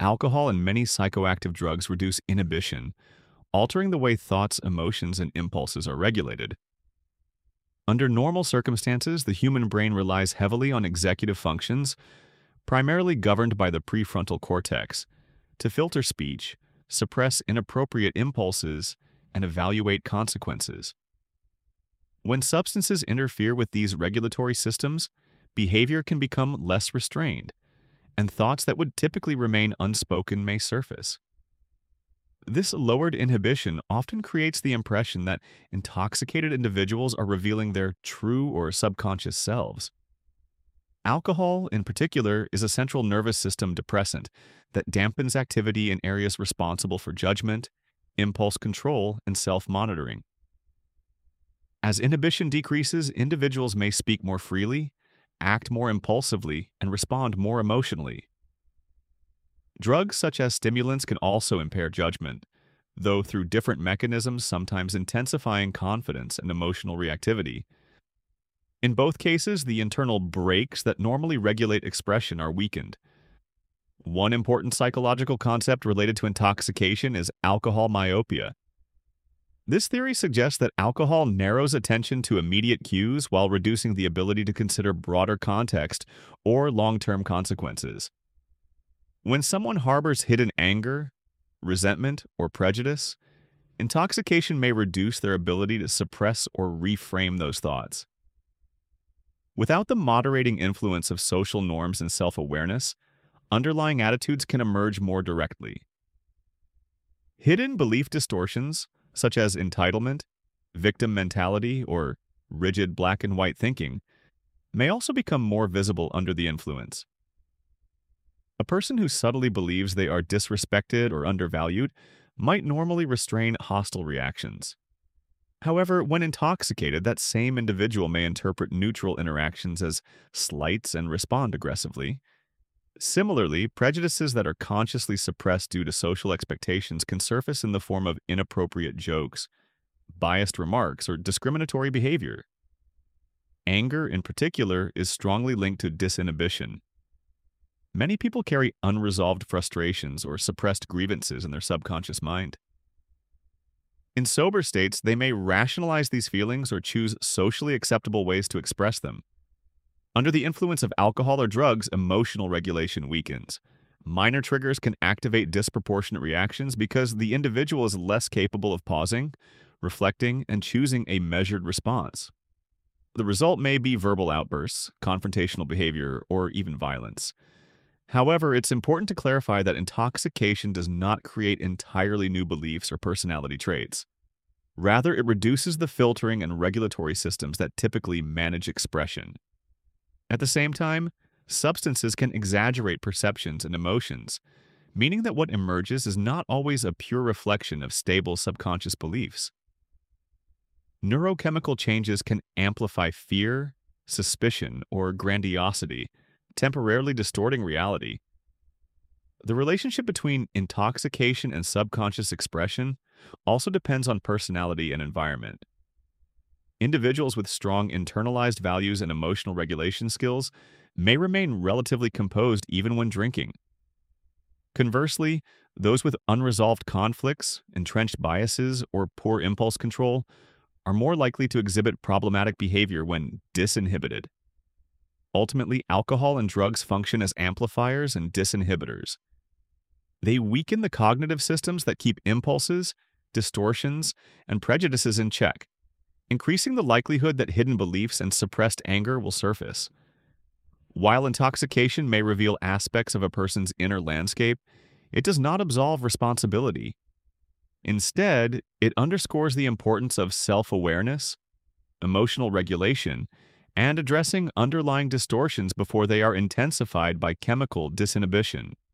alcohol and many psychoactive drugs reduce inhibition, altering the way thoughts, emotions, and impulses are regulated. Under normal circumstances, the human brain relies heavily on executive functions, primarily governed by the prefrontal cortex, to filter speech, suppress inappropriate impulses, and evaluate consequences. When substances interfere with these regulatory systems, behavior can become less restrained, and thoughts that would typically remain unspoken may surface. This lowered inhibition often creates the impression that intoxicated individuals are revealing their true or subconscious selves. Alcohol, in particular, is a central nervous system depressant that dampens activity in areas responsible for judgment, impulse control, and self-monitoring. As inhibition decreases, individuals may speak more freely, act more impulsively, and respond more emotionally. Drugs such as stimulants can also impair judgment, though through different mechanisms, sometimes intensifying confidence and emotional reactivity. In both cases, the internal brakes that normally regulate expression are weakened. One important psychological concept related to intoxication is alcohol myopia. This theory suggests that alcohol narrows attention to immediate cues while reducing the ability to consider broader context or long-term consequences. When someone harbors hidden anger, resentment, or prejudice, intoxication may reduce their ability to suppress or reframe those thoughts. Without the moderating influence of social norms and self-awareness, underlying attitudes can emerge more directly. Hidden belief distortions, such as entitlement, victim mentality, or rigid black and white thinking, may also become more visible under the influence. A person who subtly believes they are disrespected or undervalued might normally restrain hostile reactions. However, when intoxicated, that same individual may interpret neutral interactions as slights and respond aggressively. Similarly, prejudices that are consciously suppressed due to social expectations can surface in the form of inappropriate jokes, biased remarks, or discriminatory behavior. Anger, in particular, is strongly linked to disinhibition. Many people carry unresolved frustrations or suppressed grievances in their subconscious mind. In sober states, they may rationalize these feelings or choose socially acceptable ways to express them. Under the influence of alcohol or drugs, emotional regulation weakens. Minor triggers can activate disproportionate reactions because the individual is less capable of pausing, reflecting, and choosing a measured response. The result may be verbal outbursts, confrontational behavior, or even violence. However, it's important to clarify that intoxication does not create entirely new beliefs or personality traits. Rather, it reduces the filtering and regulatory systems that typically manage expression. At the same time, substances can exaggerate perceptions and emotions, meaning that what emerges is not always a pure reflection of stable subconscious beliefs. Neurochemical changes can amplify fear, suspicion, or grandiosity, temporarily distorting reality. The relationship between intoxication and subconscious expression also depends on personality and environment. Individuals with strong internalized values and emotional regulation skills may remain relatively composed even when drinking. Conversely, those with unresolved conflicts, entrenched biases, or poor impulse control are more likely to exhibit problematic behavior when disinhibited. Ultimately, alcohol and drugs function as amplifiers and disinhibitors. They weaken the cognitive systems that keep impulses, distortions, and prejudices in check, increasing the likelihood that hidden beliefs and suppressed anger will surface. While intoxication may reveal aspects of a person's inner landscape, it does not absolve responsibility. Instead, it underscores the importance of self-awareness, emotional regulation, and addressing underlying distortions before they are intensified by chemical disinhibition.